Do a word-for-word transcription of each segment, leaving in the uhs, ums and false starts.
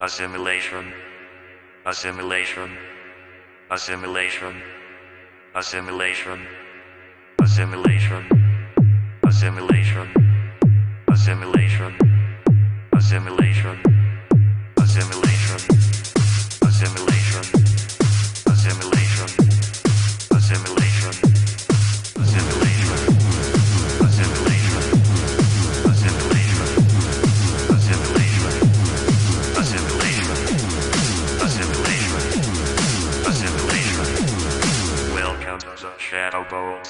assimilation, assimilation, assimilation, assimilation, assimilation, assimilation, assimilation, assimilation, assimilation, assimilation, assimilation, assimilation, assimilation, assimilation, assimilation, assimilation, assimilation, assimilation, assimilation. Welcome to the Shadow Bowl.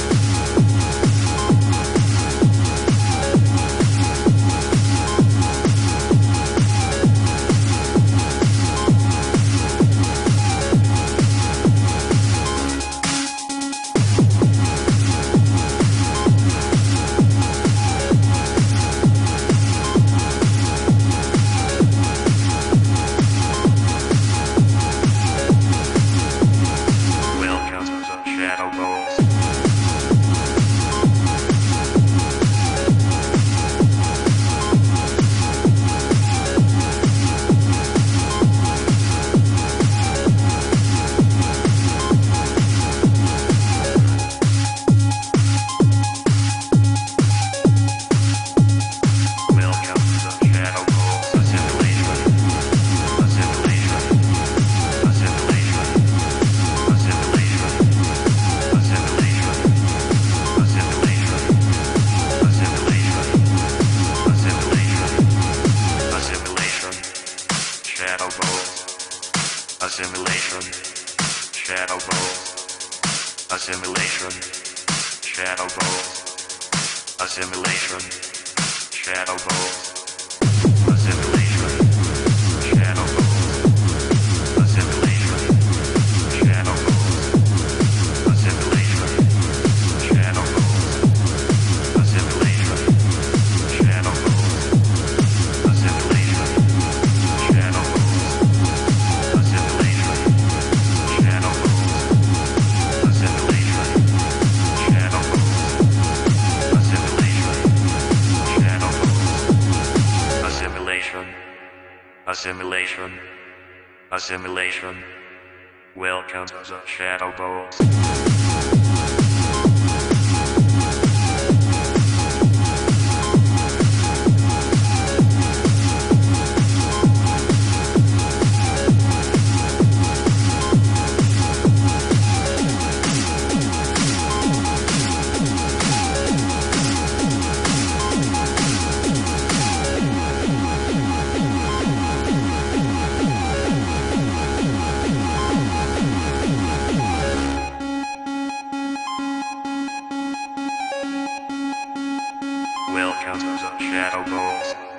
Assimilation, shadow balls. Assimilation, shadow balls. Assimilation, shadow balls. Assimilation, shadow balls. Assimilation, shadow balls. Assimilation, shadow balls. Assimilation, shadow balls. Assimilation, shadow balls. Assimilation, assimilation. Welcome to the Shadow Balls. Welcome to the Shadow Balls.